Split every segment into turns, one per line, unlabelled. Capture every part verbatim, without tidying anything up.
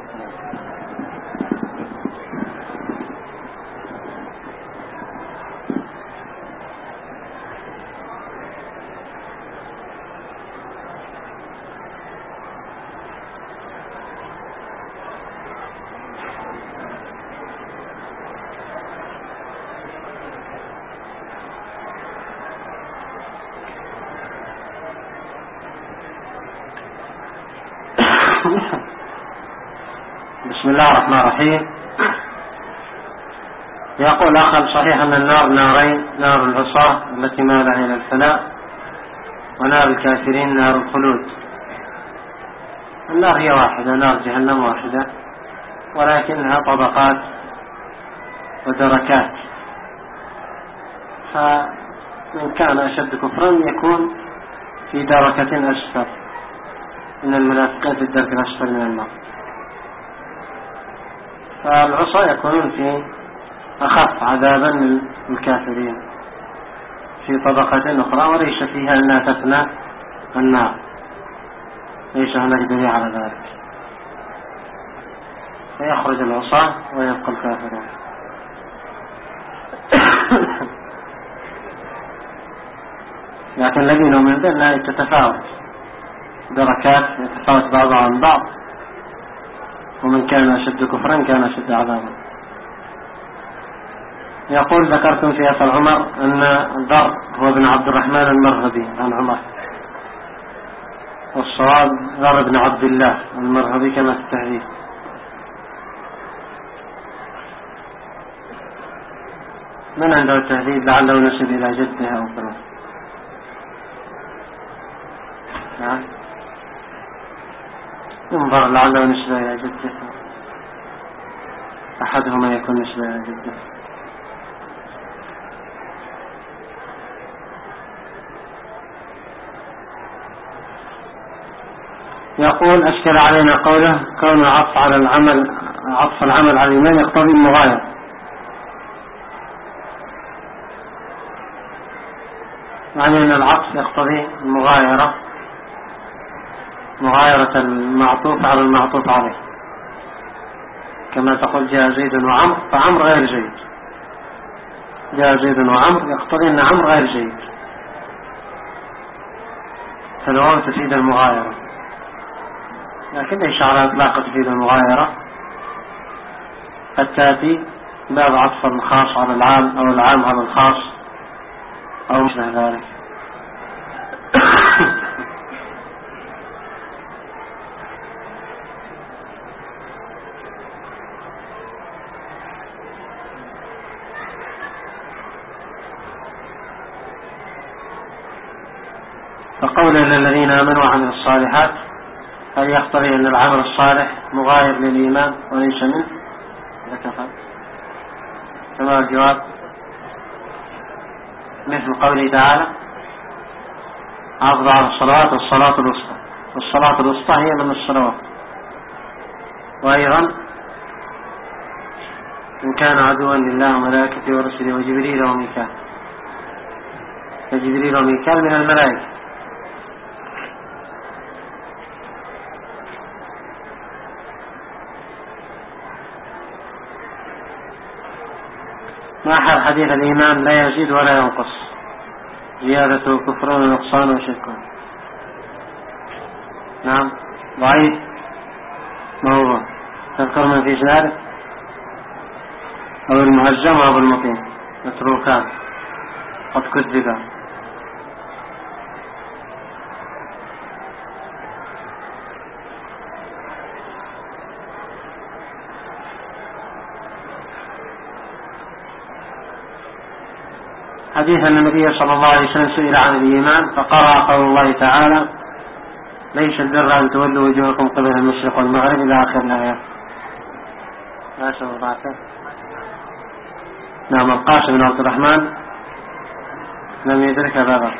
بسم الله الرحمن الرحيم. يقول أخل: صحيح أن النار نارين، نار العصاة التي مالها إلى الفناء، ونار الكافرين نار الخلود. النار هي واحدة، نار جهنم واحدة، ولكنها طبقات ودركات، فمن كان أشد كفرا يكون في دركة أسفل من المنافقين في الدرك الأسفل من النار. فالعصاة يكونون في أخف عذابا من الكافرين في طبقة أخرى، وليس فيها أنها تفنى النار، ليس هناك دليل على ذلك، فيخرج العصاة ويبقى الكافرون. لكن الذين من ذلك تتفاوت دركات، يتفاوت بعضها عن بعض، ومن كان أشد كفرا كان أشد عذابا. يقول: ذكرتم في أثر عمر أن ذر هو ابن عبد الرحمن المرهبي عن عمر، والصواب ذر بن عبد الله المرهبي كما في التهذيب. من عنده التهذيب لعله نسب إلى جده أو كذا؟ نعم، انظر لعله نسبة إلى جده، أحدهما يكون نسبة إلى جده. يقول: أشكل علينا قوله كون عطف على العمل عطف العمل على الإيمان يقتضي المغايرة. يعني أن العطف يقتضي المغايرة، مغايرة المعطوف على المعطوف عليه، كما تقول جاء زيد وعمر، فعمر غير زيد. جاء زيد وعمر يقتضي أن عمر غير زيد، فالواو تفيد المغايرة، لكن ليس على إطلاق تفيد المغايرة، قد تأتي باب عطف الخاص على العام أو العام على الخاص أو مثل ذلك. فقولا للذين آمنوا وعملوا الصالحات هل يقتضي أن العمل الصالح مغاير للإيمان وليس منه؟ ذكر كما الجواب مثل قوله تعالى: حافظوا على الصلوات والصلاة الوسطى. والصلاة الوسطى هي من الصلوات. وأيضا: إن كان عدوا لله وملائكته ورسله وجبريل وميكال، فجبريل وميكال من الملائكة. ما حال حديث الإيمان لا يزيد ولا ينقص، زيادته كفر ونقصان وشرك؟ نعم، ضعيف موضوع. تذكر من في ذلك؟ أو المهزم أو المطين متروكان قد كذبا. حديث أن النبي صلى الله عليه وسلم سئل عن الإيمان فقرأ قول الله تعالى: ليس البر أن تولوا وجوهكم قبل المشرق والمغرب إلى آخر الآية. ما شاء الله. نعم، القاسم بن عبد الرحمن لم يدرك هذا.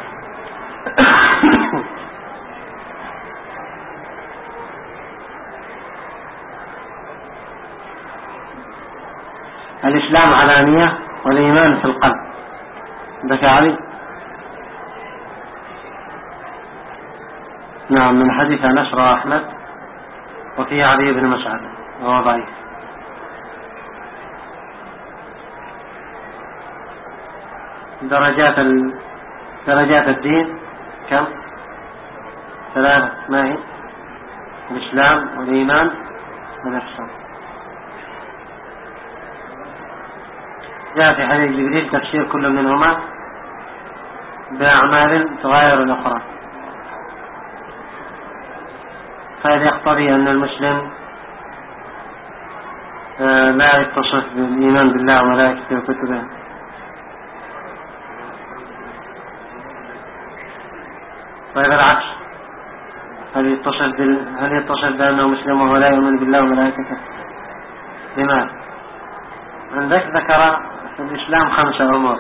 الإسلام علانية والإيمان في القلب. ذكر علي. نعم، من حديث أنس رواه أحمد وفيه علي بن مسعود. وهو ضعيف. درجات ال... درجات الدين كم؟ ثلاثة. ما هي؟ الإسلام والإيمان والإحسان. جاء في حديث جبريل تفسير كل منهما بأعمال تغير الأخرى، فهذا يقتضي أن المسلم لا يتصف بالإيمان بالله وملائكته وكتبه، وإذا العكس هل يتصف بال... هل يتصف بأنه مسلم وهو لا يؤمن بالله وملائكته؟ لماذا؟ عندك ذكر في الإسلام خمسة أمور.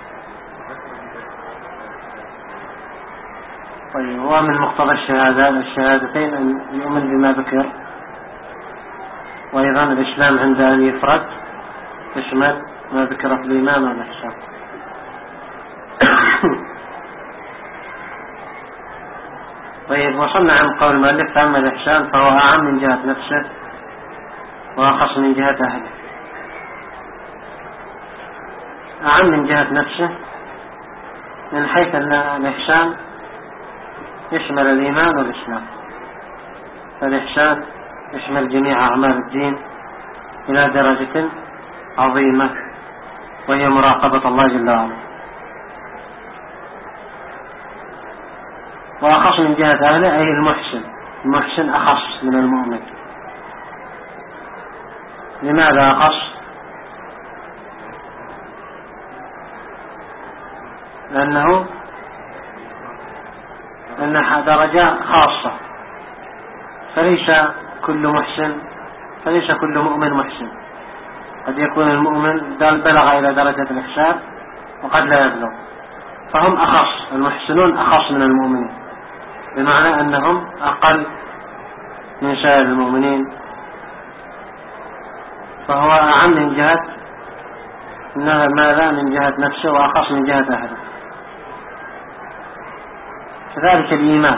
طيب، هو من مقتضى الشهادة الشهادتين أن يؤمن بما ذكر، وأيضا الإسلام عند أن يفرد يشمل ما ذكر في الإيمان والإحسان. طيب، وصلنا عن قول المؤلف فأما الإحسان فهو أعم من جهة نفسه وأخص من جهة أهله. أعم من جهة نفسه من حيث أن الإحسان يشمل الإيمان والإسلام، فالإحسان يشمل جميع أعمال الدين إلى درجة عظيمة، وهي مراقبة الله جل وعلا. وأخص من جهة أهله أي المحسن، المحسن أخص من المؤمن. لماذا أخص؟ لأنه أنها درجة خاصة، فليس كل محسن فليس كل مؤمن محسن. قد يكون المؤمن بلغ إلى درجة الإحسان وقد لا يبلغ، فهم أخص، المحسنون أخص من المؤمنين، بمعنى أنهم أقل من سائر المؤمنين. فهو أعم من جهة إنها ماذا؟ من جهة نفسه، وأخص من جهة أهله. كذلك الإيمان،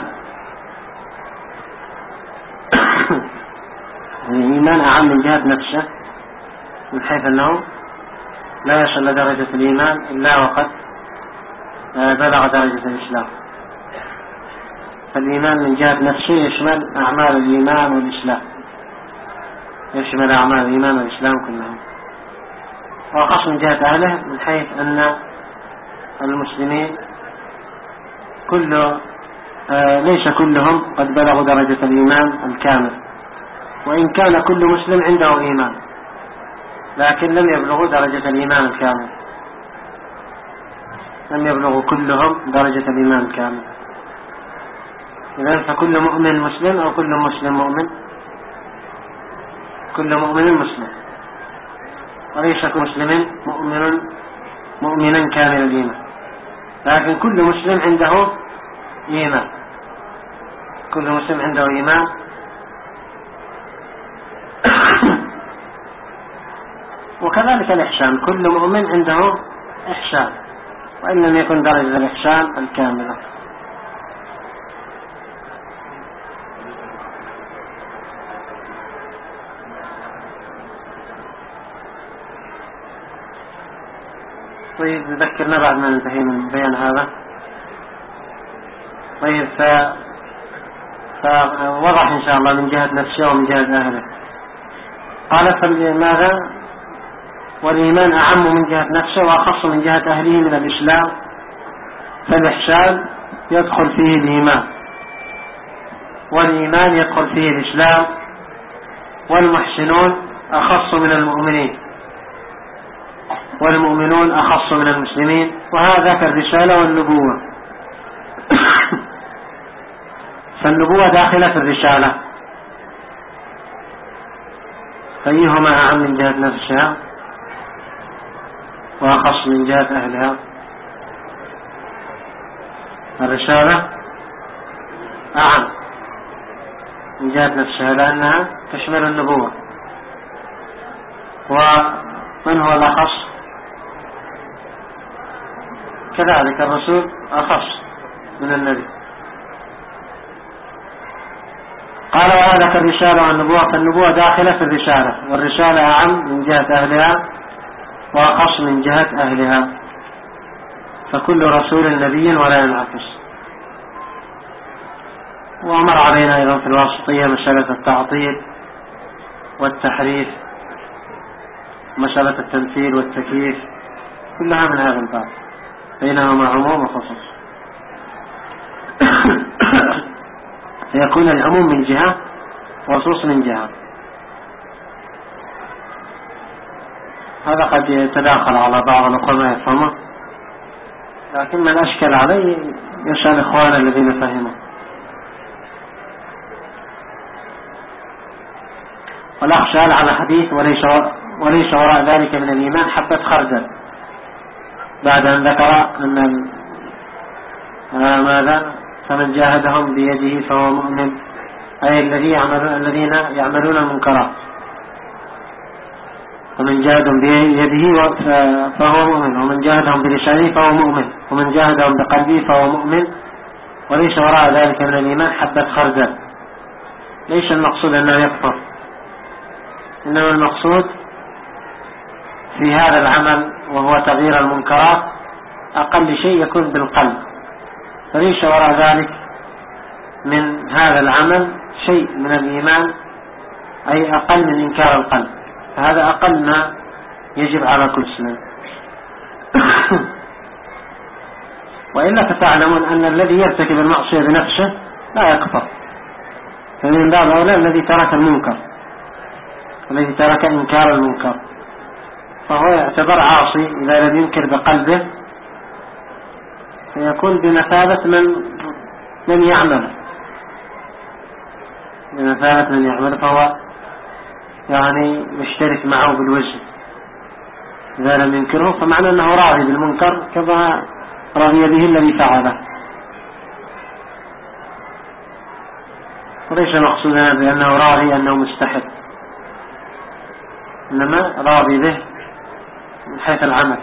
الإيمان أعم من جهة نفسه من حيث أنه لا يصل لدرجة الإيمان إلا وقد بلغ درجة الإسلام. فالإيمان من جهة نفسه يشمل أعمال الإيمان والإسلام، يشمل أعمال الإيمان والإسلام كلهم. وأخص من جهة أهله من حيث أن المسلمين كل آه ليس كلهم قد بلغوا درجة الإيمان الكامل، وإن كان كل مسلم عنده إيمان لكن لم يبلغوا درجة الإيمان الكامل، لم يبلغوا كلهم درجة الإيمان الكامل. إذن فكل مؤمن مسلم أو كل مسلم مؤمن؟ كل مؤمن مسلم، وليس كل مسلم مؤمن مؤمنا كامل الإيمان، لكن كل مسلم عنده إيمان، كل مسلم عنده إيمان. وكذلك الإحسان، كل مؤمن عنده إحسان وإن لم يكن درجة الإحسان الكاملة. طيب، ذكرنا بعد ما ننتهي من بيان هذا. طيب، ف... فوضح إن شاء الله من جهة نفسه ومن جهة أهله. قال فماذا؟ والإيمان أعم من جهة نفسه وأخص من جهة أهله من الإسلام، فالإحسان يدخل فيه الإيمان، والإيمان يدخل فيه الإسلام، والمحسنون أخص من المؤمنين، والمؤمنون أخص من المسلمين، وهذا كالرسالة والنبوة. فالنبوة داخلة في الرسالة، فأيهما أعم من جهة نفسها وأخص من جهة أهلها؟ الرسالة أعم من جهة نفسها لأنها تشمل النبوة. ومن هو الأخص؟ كذلك الرسول أخص من النبي. قال وهذا كالرسالة والنبوة، فالنبوة داخلة في الرسالة، والرسالة أعم من جهة أهلها وأخص من جهة أهلها، فكل رسول نبي ولا ينعكس. وأمر علينا أيضا في الواسطية مسألة التعطيل والتحريف، مسألة التمثيل والتكييف، كلها من هذا الباب، بينهما عموم وخصوص. فيكون العموم من جهة وخصوص من جهة. هذا قد يتداخل على بعض الأخوة ما يفهمه، لكن من أشكل عليه يسأل إخوانا الذين فهموا. والأخ سأل على حديث وليس وليس وراء ذلك من الإيمان حبة خردل، بعد أن ذكر أن ماذا فمن جاهدهم بيده فهو مؤمن، أي الذي يعملون الذين يعملون المنكرات، ومن جاهدهم بيده فهو مؤمن، ومن جاهدهم بلسانه فهو مؤمن، ومن جاهدهم بقلبه فهو مؤمن، وليس وراء ذلك من الإيمان حبة خردل. ليس المقصود أنه يكفر، إنما المقصود في هذا العمل وهو تغيير المنكرات أقل شيء يكون بالقلب، فليس وراء ذلك من هذا العمل شيء من الإيمان، أي أقل من إنكار القلب، فهذا أقل ما يجب على كل مسلم. وإلا فتعلمون أن الذي يرتكب المعصية بنفسه لا يكفر، فمن باب أولى الذي ترك المنكر، الذي ترك إنكار المنكر، فهو يعتبر عاصي إذا لم ينكر بقلبه، فيكون بمثابة من من يعمل بمثابة من يعمل فهو يعني مشترك معه بالوزن. إذا لم ينكره فمعنى أنه راضي بالمنكر كما رضي به الذي فعله، وليس مقصودنا بأنه راضي أنه مستحب، إنما راضي به من حيث العمل.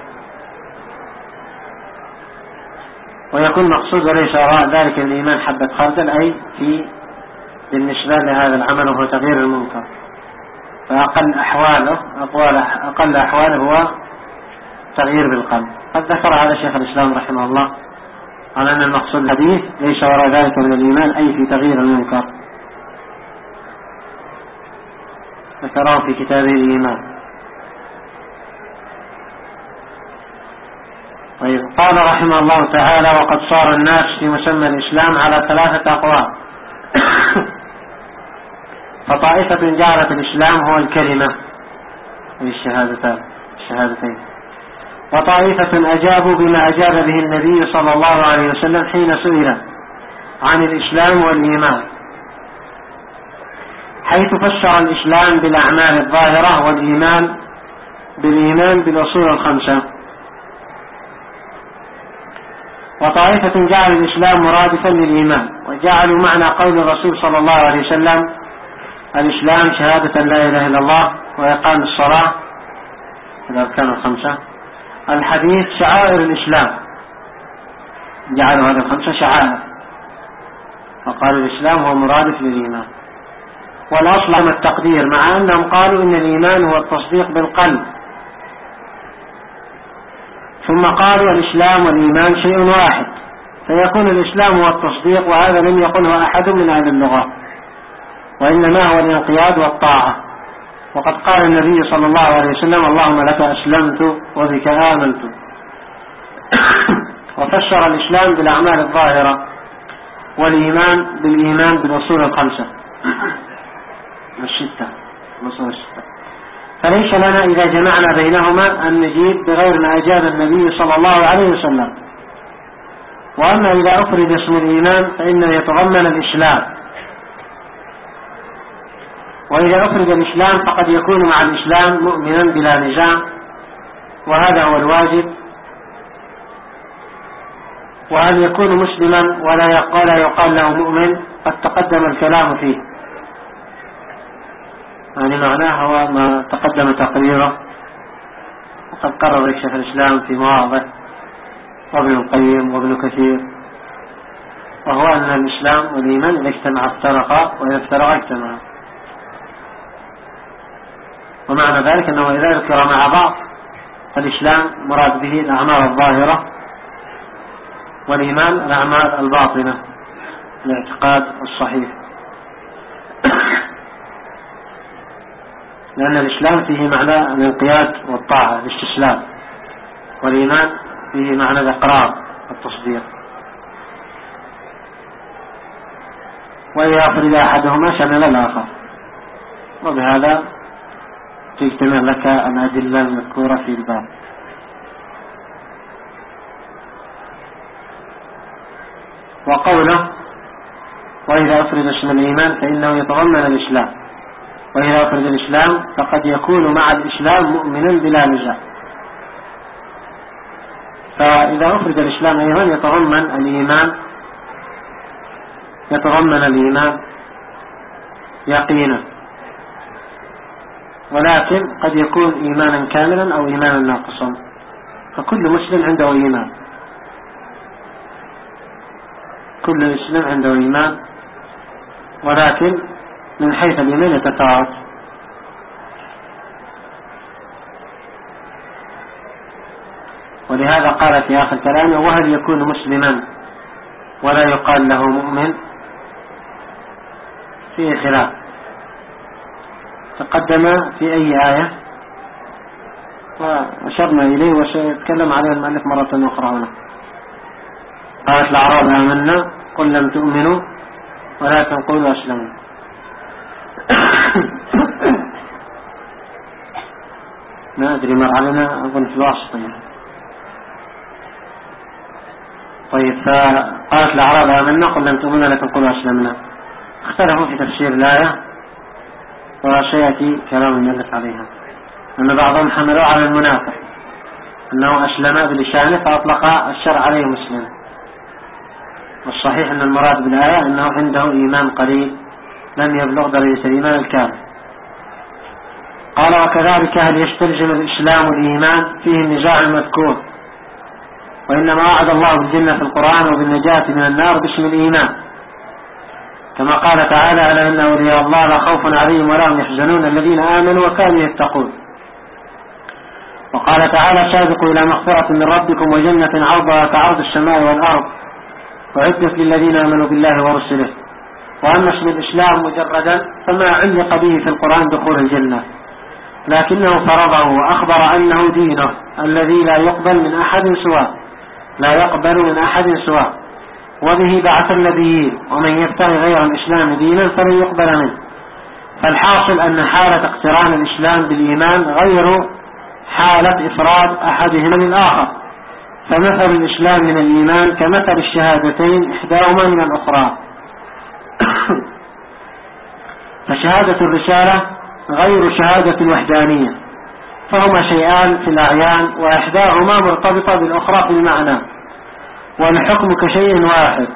ويكون مقصود وليس وراء ذلك الإيمان حبة خردل، أي في بالنسبة لهذا العمل وهو تغيير المنكر، فأقل أحواله أقوال أقل أحواله هو تغيير بالقلب. قد ذكر هذا شيخ الإسلام رحمه الله على أن المقصود الحديث ليس وراء ذلك من الإيمان أي في تغيير المنكر، ذكره في كتابه الإيمان. طيب، قال رحمه الله تعالى: وقد صار الناس في مسمى الإسلام على ثلاثة أقوال. فطائفة جعلت الإسلام هو الكلمة الشهادتين الشهادتين وطائفة أجابوا بما أجاب به النبي صلى الله عليه وسلم حين سئل عن الإسلام والإيمان، حيث فسر الإسلام بالأعمال الظاهرة والإيمان بالإيمان بالأصول الخمسة. وطائفة جعل الإسلام مرادفا للإيمان، وجعلوا معنى قول الرسول صلى الله عليه وسلم الإسلام شهادة لا إله إلا الله وإقام الصلاة الأركان الخمسة الحديث شعائر الإسلام، جعلوا هذه الخمسة شعائر، فقال الإسلام هو مرادف للإيمان. والأصل هم التقدير، مع أنهم قالوا إن الإيمان هو التصديق بالقلب، ثم قالوا الإسلام والإيمان شيء واحد، فيكون الإسلام هو التصديق، وهذا لم يقله أحد من أهل اللغة، وإنما هو الانقياد والطاعة. وقد قال النبي صلى الله عليه وسلم: اللهم لك أسلمت وبك آمنت. وفسر الإسلام بالأعمال الظاهرة، والإيمان بالإيمان بالأصول الخمسة الستة الأصول الستة. فليس لنا إذا جمعنا بينهما أن نجيب بغير ما أجاب النبي صلى الله عليه وسلم. وأما إذا أفرد اسم الإيمان فإنه يتضمن الإسلام، وإذا أفرد الإسلام فقد يكون مع الإسلام مؤمنا بلا نزاع، وهذا هو الواجب. وهل يكون مسلما ولا يقال له مؤمن؟ قد تقدم الكلام فيه، يعني معناه هو ما تقدم تقريره، وقد قرر الشيخ الإسلام في مواضع، وابن القيم وابن كثير وهو أن الإسلام والإيمان إذا اجتمع افترقا وإذا افترقا اجتمعا. ومعنى ذلك أنه إذا ذكر مع بعض فالإسلام مراد به الأعمال الظاهرة، والإيمان الأعمال الباطنة الاعتقاد الصحيح. لأن الإسلام فيه معنى الانقياد والطاعة الاستسلام، والإيمان فيه معنى الإقرار والتصديق. وإذا أفرد أحدهما شمل الآخر، وبهذا تجتمع لك الأدلة المذكورة في الباب. وقوله وإذا أفرد اسم الإيمان فإنه يتضمن الإسلام، وإذا أفرد الإسلام فقد يكون مع الإسلام مؤمنا بلا نزاع. فإذا أفرد الإسلام أيضا يتضمن الإيمان يتضمن الإيمان يقينا، ولكن قد يكون إيمانا كاملا أو إيمانا ناقصا، فكل مسلم عنده إيمان، كل مسلم عنده إيمان، ولكن من حيث الإيمان يتفاوت. ولهذا قال في آخر كلامه وهل يكون مسلما ولا يقال له مؤمن؟ فيه خلاف، تقدم في أي آية وأشرنا إليه وسيتكلم عليه المؤلف مرة أخرى هنا. قالت الأعراب آمنا قل لم تؤمنوا ولكن قولوا أسلموا. ما أدري مر علينا أظن في الواسطة. طيب، فقالت الأعراب آمنا قل لم تؤمنوا ولكن قولوا أسلمنا. اختلفوا في تفسير الآية وسيأتي كلام المؤلف عليها. أن بعضهم حملوا على المنافق أنه أسلم بلسانه فأطلق الشرع عليه مسلم، والصحيح أن المراد بالآية أنه عنده إيمان قليل لم يبلغ درجة الإيمان الكامل. قال وكذلك هل يستلزم الإسلام الإيمان؟ فيه النزاع المذكور، وإنما وعد الله بالجنة في القرآن وبالنجاة من النار باسم الإيمان، كما قال تعالى ألا إن أولياء الله لا خوف عليهم ولا هم يحزنون الذين آمنوا وكانوا يتقون. وقال تعالى سابقوا إلى مغفرة من ربكم وجنة عرضها كعرض السماء والأرض وعدت للذين آمنوا بالله ورسله. وأما اسم الإسلام مجردا فما علق به في القرآن دخول الجنة، لكنه فرضه وأخبر أنه دينه الذي لا يقبل من أحد سواه لا يقبل من أحد سواه وبه بعث النبيين، ومن يبتغي غير الإسلام دينا فلن يقبل منه. فالحاصل أن حالة اقتران الإسلام بالإيمان غير حالة إفراد أحدهما للآخر، فمثل الإسلام من الإيمان كمثل الشهادتين إحداهما من الأخرى. فشهادة الرسالة غير شهادة الوحدانية، فهما شيئان في الأعيان وإحداهما مرتبطة بالأخرى في المعنى، والحكم كشيء واحد،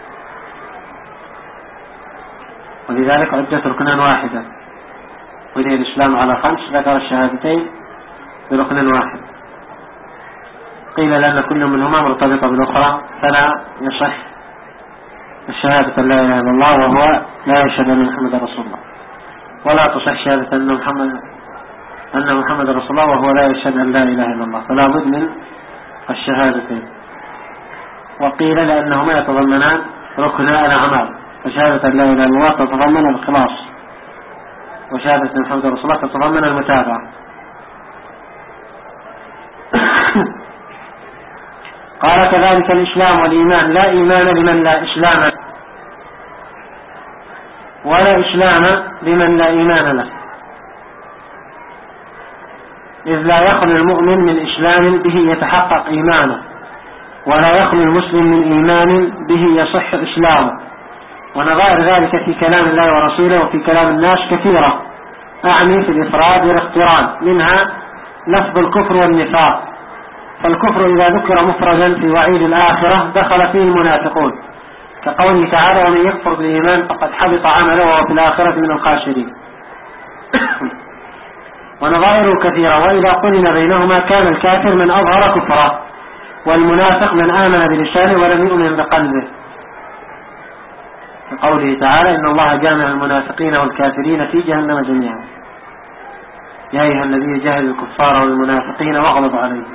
ولذلك عدت ركنا واحدا، وهي الإسلام على خمس، ذكر الشهادتين بركن واحد. قيل لأن كل منهما مرتبطة بالأخرى فلا يصح الشهادة لا إله إلا الله وهو لا يشهد أن محمد رسول الله، ولا تصح شهادة أن محمد أن محمد رسول الله وهو لا يشهد أن لا إله إلا الله، فلا بد من الشهادتين. وقيل لأنهما يتضمنان ركنا الأعمال، فشهادة لا إله إلا الله تتضمن الخلاص، وشهادة محمد رسول الله تتضمن المتابعة. قال كذلك الإسلام والإيمان لا إيمان لمن لا إسلام ولا إسلام لمن لا إيمان له، إذ لا يخلو المؤمن من إسلام به يتحقق إيمانه، ولا يخلو المسلم من إيمان به يصح إسلامه. ونظائر ذلك في كلام الله ورسوله وفي كلام الناس كثيرة، أعني في الإفراد والاقتران، منها لفظ الكفر والنفاق. فالكفر إذا ذكر مفردا في وعيد الآخرة دخل فيه المنافقون، كقوله تعالى ومن يكفر بالإيمان فقد حبط عمله وهو في الآخرة من الخاسرين. ونظائره كثيرة، وإذا قلنا بينهما كان الكافر من أظهر كفره، والمنافق من آمن بلسانه ولم يؤمن بقلبه. قوله تعالى إن الله جامع المنافقين والكافرين في جهنم جميعا. يا أيها الذين جاهدوا الكفار والمنافقين واغلظ عليهم.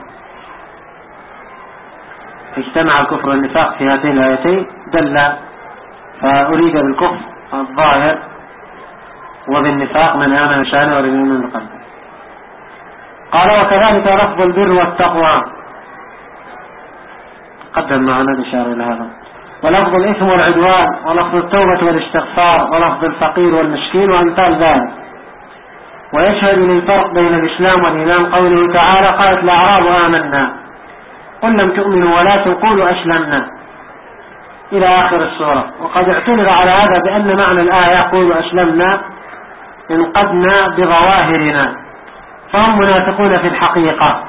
اجتمع الكفر والنفاق في هاتين الآيتين دل، فأريد بالكفر الظاهر وبالنفاق من آمن شانه ورجل من قلبه. قال وكذلك لفظ البر والتقوى قدم معنا الإشارة إلى هذا، ولفظ الإثم والعدوان، ولفظ التوبة والاستغفار، ولفظ الفقير والمسكين وأمثال ذلك. ويشهد للفرق بين الإسلام والإيمان قوله تعالى قالت الأعراب آمنا قل لم تؤمنوا ولكن قولوا أسلمنا إلى آخر السورة. وقد اعترض على هذا بأن معنى الآية قولوا أسلمنا انقدنا بظواهرنا، فهم منافقون في الحقيقة.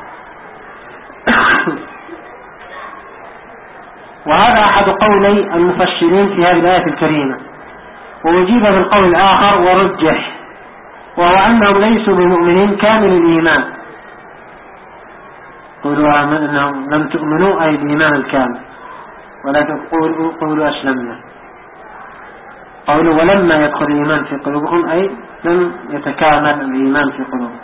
وهذا أحد قولي المفسرين في هذه الآية الكريمة، ووجيب بالقول الآخر ورجح، وهو أنهم ليسوا بمؤمنين كامل الإيمان. قولوا أنهم لم تؤمنوا أي الإيمان الكامل، ولكن قولوا, قولوا أسلمنا. قولوا ولما يدخل الإيمان في قلوبهم أي لم يتكامل الإيمان في قلوبهم.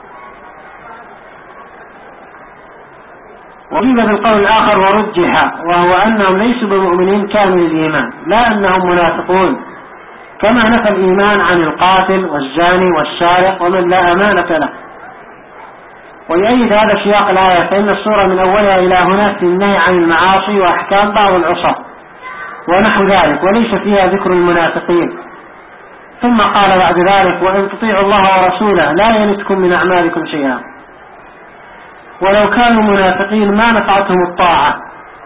وجيب بالقول الآخر ورجح، وهو أنهم ليسوا بمؤمنين كامل الإيمان، لا أنهم منافقون، كما نفى الإيمان عن القاتل والزاني والسارق ومن لا أمانة له. ويؤيد هذا سياق الآية، فإن السورة من أولها إلى هنا في النهي عن المعاصي وأحكام بعض العصاة ونحو ذلك، وليس فيها ذكر المنافقين. ثم قال بعد ذلك وإن تطيعوا الله ورسوله لا يلتكم من أعمالكم شيئا ولو كانوا منافقين ما نفعتهم الطاعة.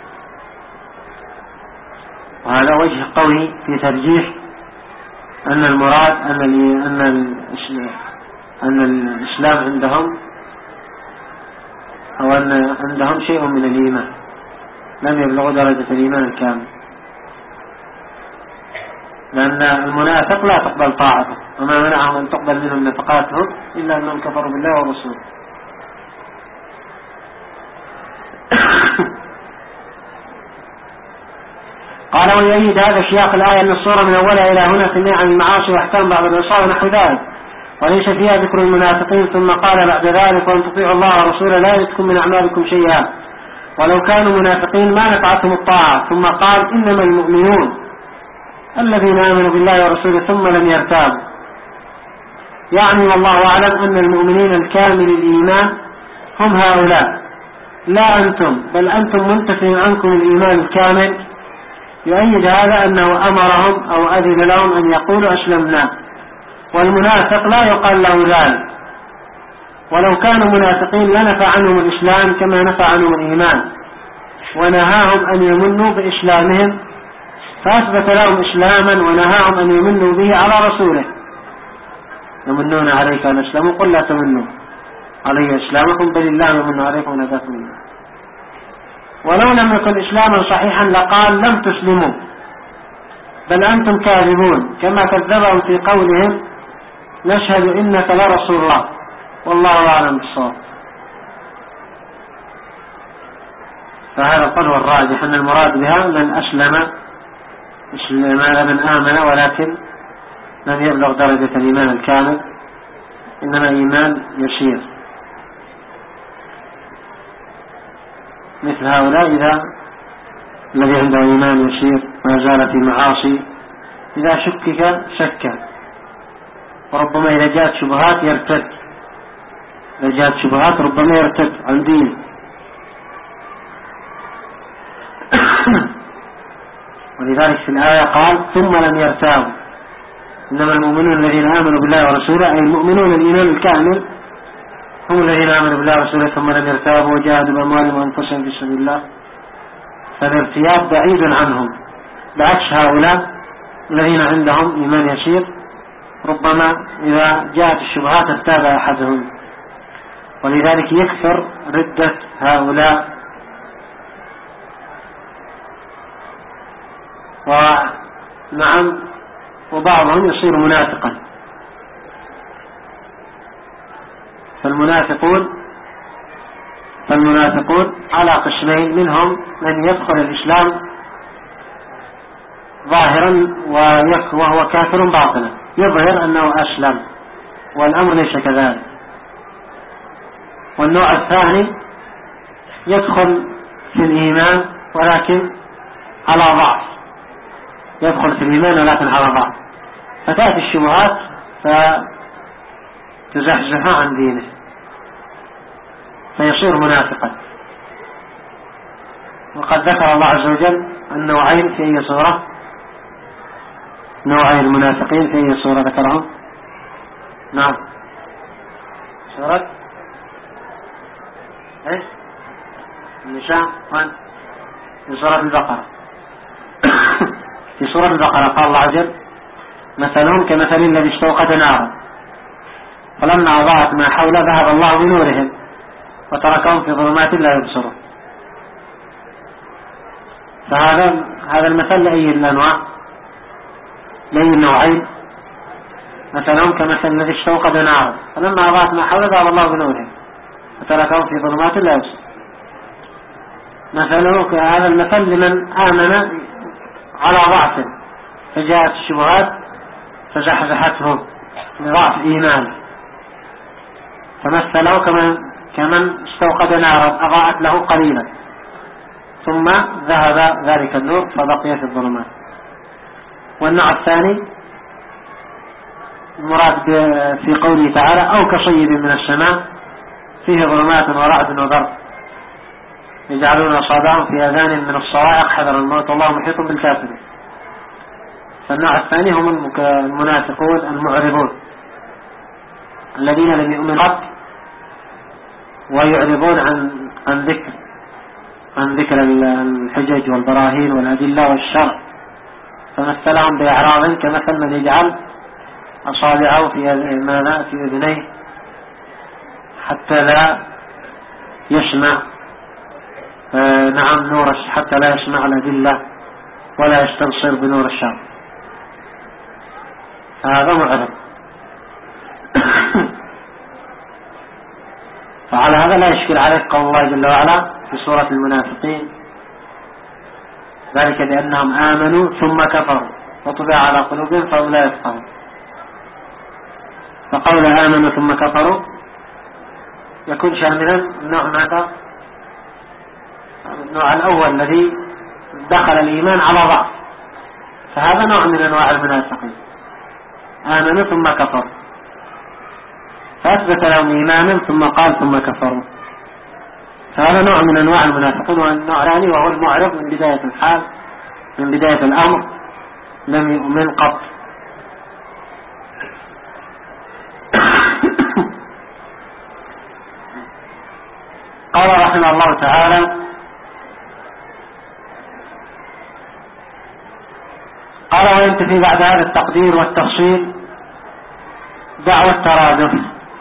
وهذا وجه قوي في ترجيح أن المراد أن أن أن الإسلام عندهم أو أن عندهم شيء من الإيمان، لم يبلغوا درجة الإيمان الكامل، لأن المنافق لا تقبل طاعته، وما منعهم أن تقبل منهم نفقاتهم إلا أنهم كفروا بالله ورسوله. قال ويؤيد هذا سياق الآية أن الصورة من أولها إلى هنا تنهي عن المعاصي وأحكام بعض العصاة ونحو ذلك، وليس فيها ذكر المنافقين. ثم قال بعد ذلك وأن تطيعوا الله ورسوله لا يلتكم من أعمالكم شيئا ولو كانوا منافقين ما نفعتهم الطاعة. ثم قال إنما المؤمنون الذين آمنوا بالله ورسوله ثم لم يرتابوا، يعني والله أعلم أن المؤمنين الكامل الإيمان هم هؤلاء، لا أنتم، بل أنتم منتفين عنكم الإيمان الكامل. يؤيد هذا أنه أمرهم أو أذن لهم أن يقولوا أسلمنا، والمنافق لا يقال له ذلك، ولو كانوا منافقين لنفى عنهم الإسلام كما نفى عنهم الإيمان، ونهاهم أن يمنوا بإسلامهم، فأثبت لهم إسلاما ونهاهم أن يمنوا به على رسوله. يمنون عليك أن أسلموا قل لا تمنوا علي إسلامكم بل الله يمن عليكم أن هداكم الله. ولو لم يكن إسلاما صحيحا لقال لم تسلموا بل أنتم كاذبون، كما كذبهم في قولهم نشهد إنك لرسول الله والله أعلم بالصواب. فهذا القول هو الراجح، أن المراد بها من أسلم من آمن ولكن لم يبلغ درجة الإيمان الكامل، إنما إيمان يسير. مثل هؤلاء إذا الذي عنده إيمان يسير ما زال في معاصي، إذا شكك شك، وربما إذا جاءت شبهات يرتد، إذا جاءت شبهات ربما يرتد عن دين. ولذلك في الآية قال ثم لم يرتابوا، إنما المؤمنون الذين آمنوا بالله ورسوله، أي المؤمنون الإيمان الكامل هم الذين آمنوا بالله ورسوله ثم لم يرتابوا وجاهدوا بأموالهم وأنفسهم في سبيل الله. فالارتياب بعيد عنهم، بعكس هؤلاء الذين عندهم إيمان يسير ربما إذا جاءت الشبهات ارتاب أحدهم. ولذلك يكثر ردة هؤلاء، ونعم وبعضهم يصير منافقا. فالمنافقون فالمنافقون على قسمين، منهم من يدخل الإسلام ظاهرا وهو كافر باطنا، يظهر أنه أسلم والأمر ليس كذلك. والنوع الثاني يدخل في الإيمان ولكن على ضعف، يدخل في الإيمان ولكن على ضعف، فتأتي الشبهات فتزحزح عن دينه فيصير منافقا. وقد ذكر الله عز وجل النوعين في أي صورة؟ نوعين المنافقين في أي صورة ذكرهم؟ نعم، سورة ايش؟ النساء وين؟ في سورة البقرة. في سورة البقرة قال الله عز وجل: مثلهم كمثل الذي استوقد نارا فلما أضاءت ما حوله ذهب الله بنورهم وتركهم في ظلمات لا يبصرون. فهذا هذا المثل لأي الأنواع؟ لأي النوعين؟ مثلهم كمثل الذي استوقد نارا فلما أضاءت ما حوله ذهب الله بنورهم وتركهم في ظلمات لا يبصرون. مثله هذا المثل لمن آمن على ضعف فجاءت الشبهات فزحزحته لضعف إيمانه، فمثله كمن كمن استوقد نارا أضاءت له قليلا ثم ذهب ذلك النور فبقي في الظلمات. والنوع الثاني المراد في قوله تعالى: أو كصيب من السماء فيه ظلمات ورعد وبرق يجعلون أصابعهم في آذان من الصواعق حذر الموت والله محيط بالكافرين. فالنوع الثاني هم المنافقون المعرضون الذين لم يؤمنوا ويعرضون عن عن ذكر عن ذكر الحجج والبراهين والأدلة والشرع، فمثلهم بأعراض كمثل من يجعل أصابعه في ماذا في أذنيه حتى لا يسمع آه نعم نور حتى لا يسمع الأدلة ولا يستبصر بنور الشرع، هذا معرض. فعلى هذا لا يشكل عليك قول الله جل وعلا في سورة المنافقين: ذلك بأنهم آمنوا ثم كفروا وطبع على قلوبهم فهم لا يفقهون. فقول آمنوا ثم كفروا يكون شاملا النوع ماذا؟ النوع الأول الذي دخل الإيمان على ضعف، فهذا نوع من أنواع المنافقين، آمنوا ثم كفروا، فأثبت لهم إيمانا ثم قال ثم كفروا، فهذا نوع من أنواع المنافقين. والنوع الثاني وهو المعرض من بداية الحال من بداية الأمر لم يؤمن قط. قال رحمه الله تعالى: قال: وينتفي بعد هذا التقدير والتفصيل دعوى الترادف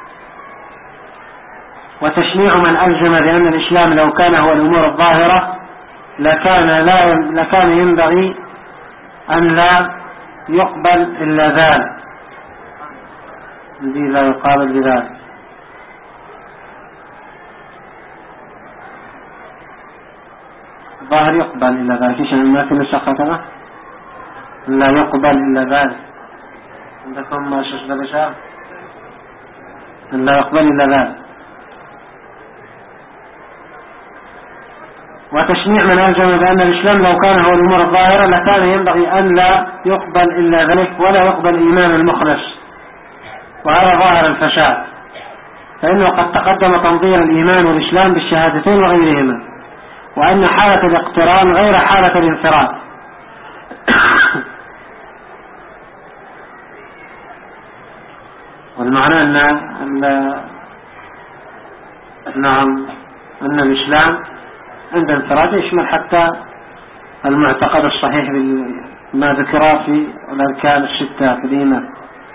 وتشنيع من ألزم بأن الإسلام لو كان هو الأمور الظاهرة لكان, لا لكان ينبغي أن لا يقبل إلا ذلك، الذي لا يقابل بذلك. الظاهر يقبل إلا ذلك، إيش ما في نسخة كذا لا يقبل إلا ذلك، عندكم ما شجد الإشارة لا يقبل إلا ذلك. وتشنيع من ألزم بأن الإسلام لو كان هو الأمور الظاهرة لكان ينبغي أن لا يقبل إلا ذلك ولا يقبل إيمان المخلص، وهذا ظاهر الفساد، فإنه قد تقدم تنظير الإيمان والإسلام بالشهادتين وغيرهما، وأن حالة الاقتران غير حالة الانفراد. والمعنى أن, أن نعم أن الإسلام عند انفراد يشمل حتى المعتقد الصحيح بما ذكر في الأركان الستة في الإيمان.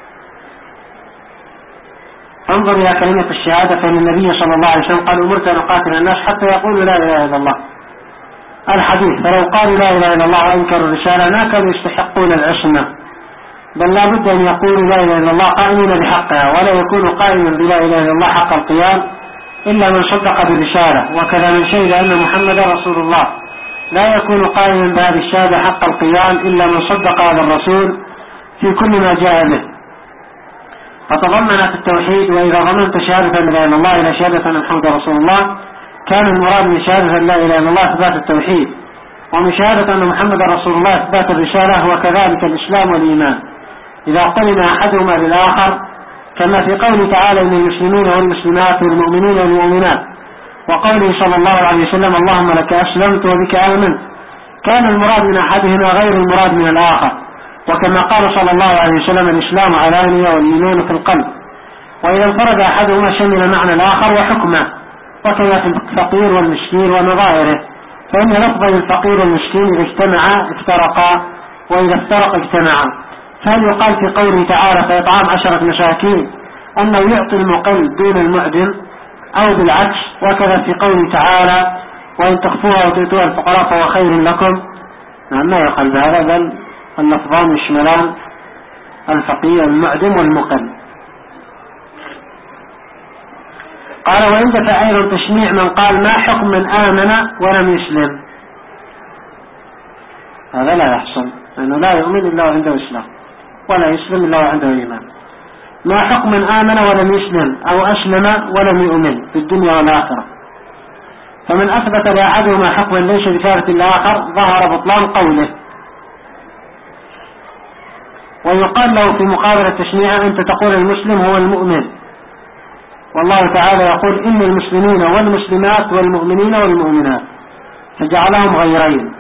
انظر إلى كلمة الشهادة، فإن النبي صلى الله عليه وسلم قال: أمرت أن أقاتل الناس حتى يقولوا لا إله إلا الله. الحديث: فلو قالوا لا إله إلا الله وأنكروا الرسالة ما كانوا يستحقون العصمة، بل لا بد أن يقولوا لا إله إلا الله قائمين بحقها، ولا يكون قائما بلا إله إلا الله حق القيام إلا من صدق بالرسالة، وكذا من شهد أن محمدا رسول الله لا يكون قائما بهذه الشهادة حق القيام إلا من صدق هذا الرسول في كل ما جاء به. فتضمنت التوحيد. وإذا ضمنت شهادة لا إله إلا الله إلى شهادة أن محمد رسول الله كان المراد من شهادة لا إله إلا الله إثبات التوحيد، ومن شهادة أن محمد رسول الله إثبات الرسالة، وكذلك الإسلام والإيمان إذا قرن أحدهما للآخر، كما في قوله تعالى إن المسلمين والمسلمات والمؤمنين والمؤمنات، وقوله صلى الله عليه وسلم اللهم لك أسلمت وبك آمنت، كان المراد من أحدهما غير المراد من الآخر. وكما قال صلى الله عليه وسلم الإسلام علانية والإيمان في القلب، وإذا انفرد أحدهما شمل معنى الآخر وحكمه، وكما في الفقير والمسكين ونظائره، فإن لفظ الفقير والمسكين إذا اجتمعا افترقا، وإذا افترق اجتمعا. فهل يقال في قوله تعالى فإطعام عشرة مساكين أنه يعطي المقل دون المعدم، أو بالعكس؟ وكذا في قوله تعالى وإن تخفوها وتؤتوها الفقراء فهو خير لكم. نعم، ما يقال بهذا، بل اللفظان يشملان الفقير المعدم والمقل. قال وإن دفع أيضا تشنيع من قال ما حكم من آمن ولم يسلم. هذا لا يحصل، لأنه لا يؤمن إلا وعنده إسلام، ولا يسلم إلا وعنده إيمان. ما حكم من آمن ولم يسلم أو أسلم ولم يؤمن في الدنيا والآخرة؟ فمن أثبت لأحدهما حكما ليس بثابت الآخر ظهر بطلان قوله. ويقال له في مقابلة التشنيع أنت تقول المسلم هو المؤمن، والله تعالى يقول إن المسلمين والمسلمات والمؤمنين والمؤمنات، فجعلهم غيرين.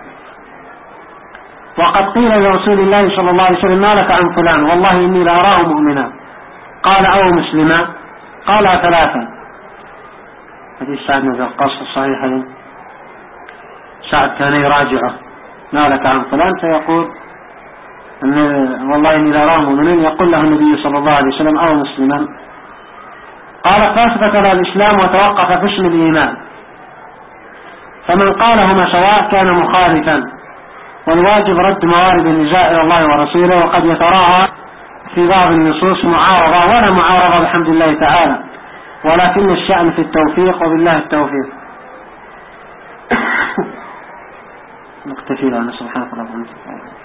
وقد قيل لرسول الله صلى الله عليه وسلم ما لك عن فلان والله إني لأراه مؤمنا، قال أو مسلما، قال ثلاثا. حديث سعد بن وقاص الصحيح، سعد كان يراجعه ما لك عن فلان فيقول إن والله إني لأراه مؤمنا، يقول له النبي صلى الله عليه وسلم أو مسلما. قال فاثبت له الإسلام وتوقف في اسم الإيمان، فمن قالهما سواء كان مخالفا، والواجب رد موارد النزاع إلى الله ورسوله، وقد يتراءى في بعض النصوص معارضة ولا معارضة بحمد الله تعالى، ولكن الشأن في التوفيق، وبالله التوفيق. نكتفي لنا سبحانه وتعالى.